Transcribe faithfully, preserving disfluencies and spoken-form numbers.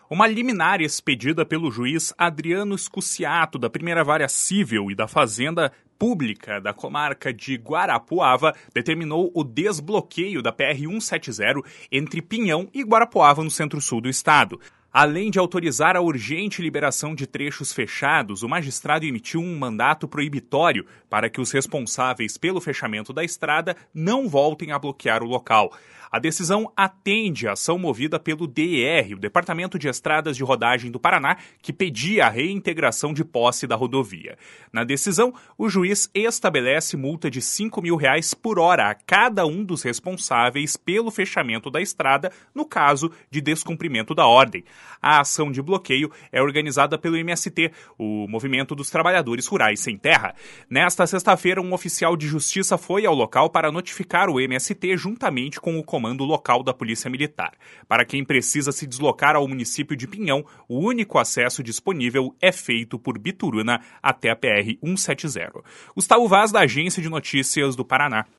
Uma liminar expedida pelo juiz Adriano Scusiato, da Primeira Vara Civil e da Fazenda Pública da comarca de Guarapuava, determinou o desbloqueio da P R cento e setenta entre Pinhão e Guarapuava, no centro-sul do estado. Além de autorizar a urgente liberação de trechos fechados, o magistrado emitiu um mandato proibitório para que os responsáveis pelo fechamento da estrada não voltem a bloquear o local. A decisão atende à ação movida pelo D E R, o Departamento de Estradas de Rodagem do Paraná, que pedia a reintegração de posse da rodovia. Na decisão, o juiz estabelece multa de cinco mil reais por hora a cada um dos responsáveis pelo fechamento da estrada, no caso de descumprimento da ordem. A ação de bloqueio é organizada pelo M S T, o Movimento dos Trabalhadores Rurais Sem Terra. Nesta sexta-feira, um oficial de justiça foi ao local para notificar o M S T juntamente com o comando local da Polícia Militar. Para quem precisa se deslocar ao município de Pinhão, o único acesso disponível é feito por Bituruna até a P R cento e setenta. Gustavo Vaz, da Agência de Notícias do Paraná.